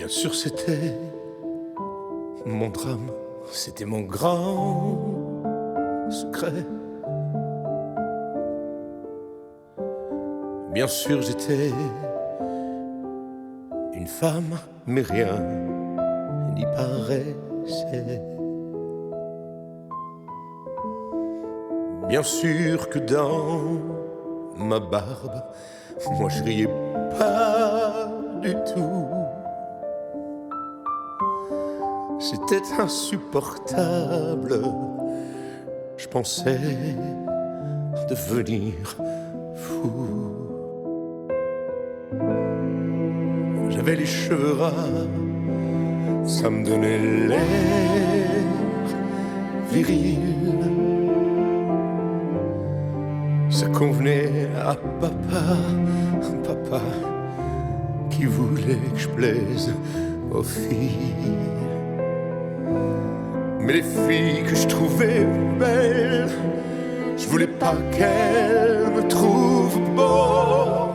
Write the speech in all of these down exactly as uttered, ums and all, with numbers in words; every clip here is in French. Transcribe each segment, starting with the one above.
Bien sûr c'était mon drame, c'était mon grand secret. Bien sûr j'étais une femme, mais rien n'y paraissait. Bien sûr que dans ma barbe, moi je riais pas du tout. C'était insupportable. Je pensais devenir fou. J'avais les cheveux ras, ça me donnait l'air viril. Ça convenait à papa, papa qui voulait que je plaise aux filles. Mais les filles que je trouvais belles, je voulais pas qu'elles me trouvent beau.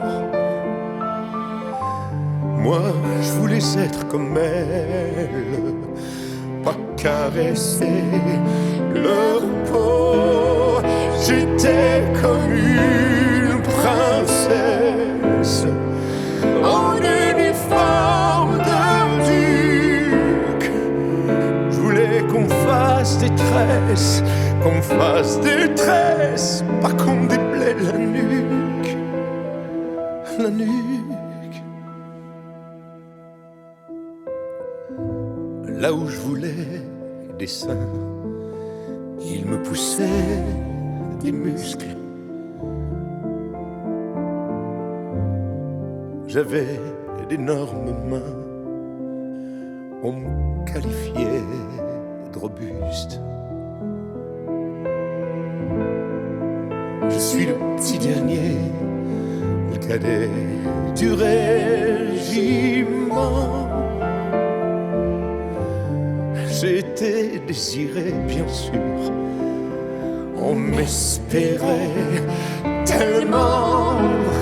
Moi, je voulais être comme elles, pas caresser leur peau. J'étais comme une princesse en uniforme de duc. Je voulais qu'on me fasse des tresses, qu'on me fasse des tresses, pas qu'on me déblaye la nuque, la nuque. Là où je voulais des seins, il me poussait des muscles. J'avais d'énormes mains, on me qualifiait de robuste. Je suis le petit dernier, le cadet du régiment. J'ai été désiré, bien sûr. On m'espérait tellement.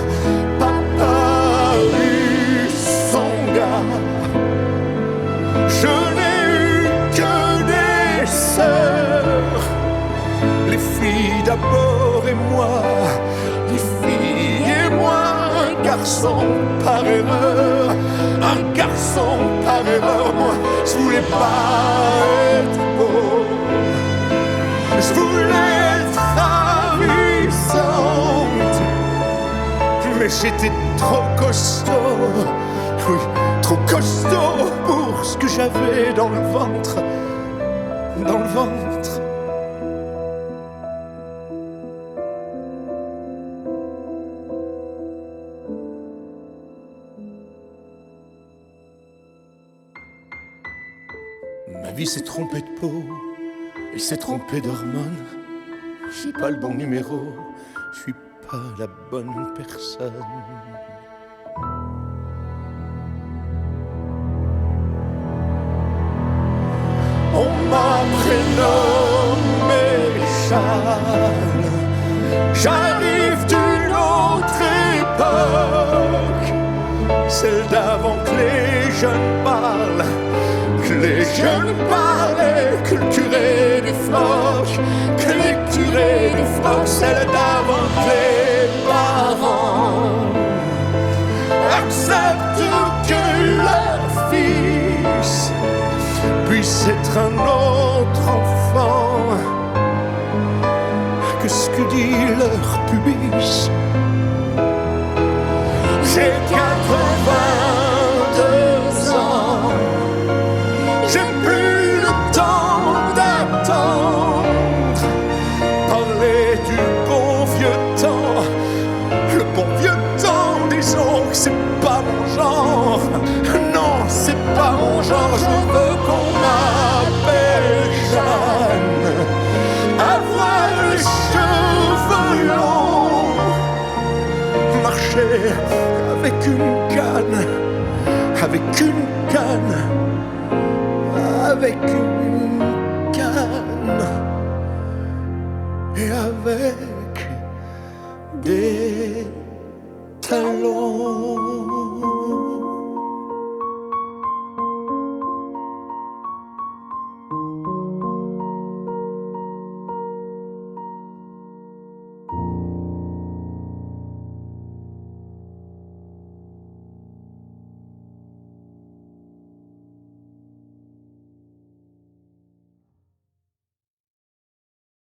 Papa eut son gars. Je n'ai eu que des sœurs. Les filles d'abord et moi. Les filles et moi. Un garçon par erreur. Un garçon par erreur. Moi, je voulais pas être beau. Je voulais être ravissante, mais j'étais trop costaud, oui, trop costaud pour ce que j'avais dans le ventre, dans le ventre. Ma vie s'est trompée de peau. Il s'est trompé d'hormones. J'ai pas le bon numéro. Je suis pas la bonne personne. On m'a prénommé Charles. J'arrive d'une autre époque, celle d'avant que les jeunes parlent. Que les jeunes parlaient, que le curé du froc, que les curés du froc, celle d'avant que les parents acceptent que leur fils puisse être un autre enfant que ce que dit leur pubis. J'ai quatre-vingt-deux ans. J'ai plus le temps d'attendre. Parler du bon vieux temps. Le bon vieux temps, disons que c'est pas mon genre. Non, c'est pas mon genre. Je veux qu'on m'appelle Jeanne. Avoir les cheveux longs. Marcher avec une canne. Avec une canne. Avec une canne et avec des talons.